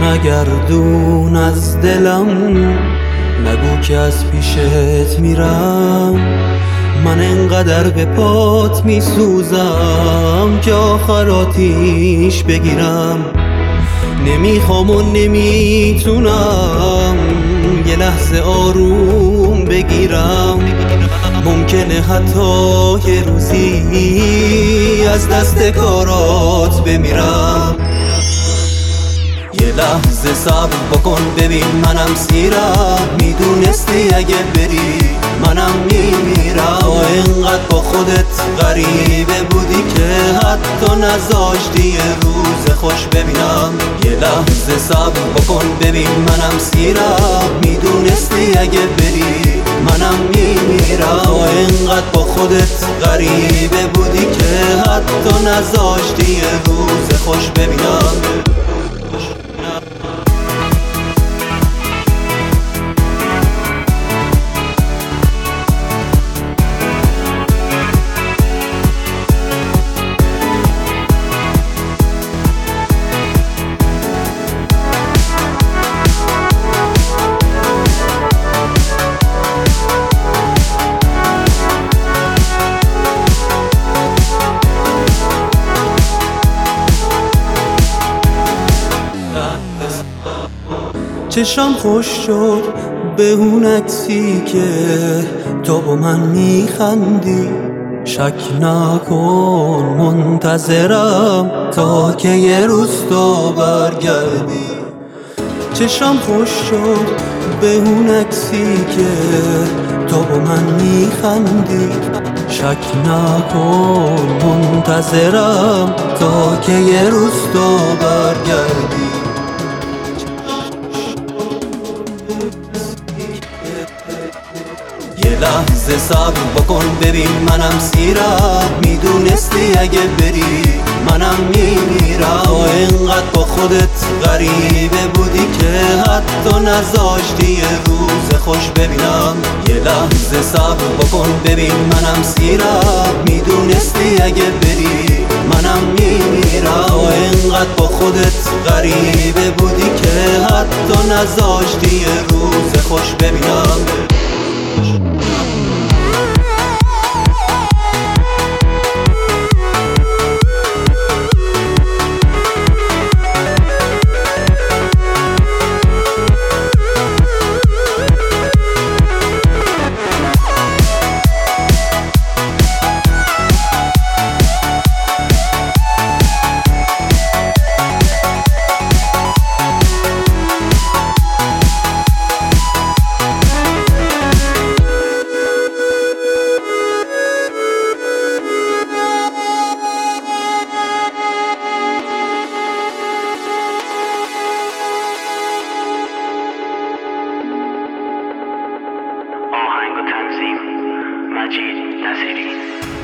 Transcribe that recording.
نگردون از دلم، نگو که از پیشت میرم. من انقدر به پات میسوزم که آخر آتیش بگیرم. نمیخوام و نمیتونم یه لحظه آروم بگیرم. ممکنه حتی یه روزی از دست کارات بمیرم. یه لحظه صبر بکن ببین منم سیرم. میدونستی اگه بری منم میمیرم. تو اینقدر با خودت غریبه بودی که حتی نذاشتی یه روز خوش ببینم. یه لحظه صبر بکن ببین منم سیرم. میدونستی اگه بری منم میمیرم. تو اینقدر با خودت غریبه بودی که حتی نذاشتی یه روز خوش ببینم. چشم خوش شد به اون عکسی که تو با من میخندی. شک نکن منتظرم تا که یه روز تو برگردی. چشم خوش شد به اون عکسی که تو با من میخندی. شک نکن منتظرم تا که یه روز تو برگردی. یه لحظه صبر بکن ببین منم سیرم. میدونستی اگه بری منم میمیرم. تو اینقدر با خودت غریبه بودی که حتی نذاشتی یه روز خوش ببینم. یه لحظه صبر بکن ببین منم سیرم. میدونستی اگه بری منم میمیرم. تو اینقدر با خودت غریبه بودی که حتی نذاشتی یه روز خوش ببینم. آهنگ و تنظیم مجید نصیری.